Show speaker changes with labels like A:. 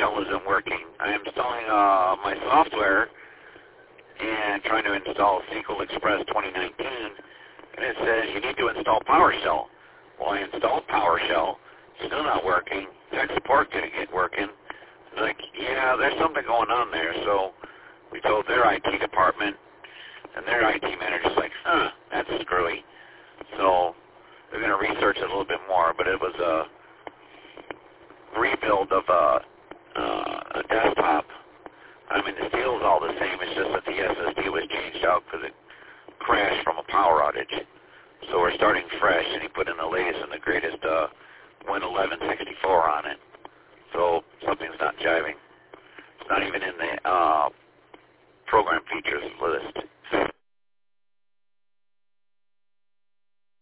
A: PowerShell isn't working. I'm installing my software and trying to install SQL Express 2019, and it says you need to install PowerShell. Well, I installed PowerShell, still not working. Tech support couldn't get working. Like, yeah, there's something going on there. So we told their IT department, and their IT manager's like, that's screwy. So they're going to research it a little bit more, but it was a rebuild of a desktop. I mean, the steel is all the same. It's just that the SSD was changed out because it crashed from a power outage. So we're starting fresh, and he put in the latest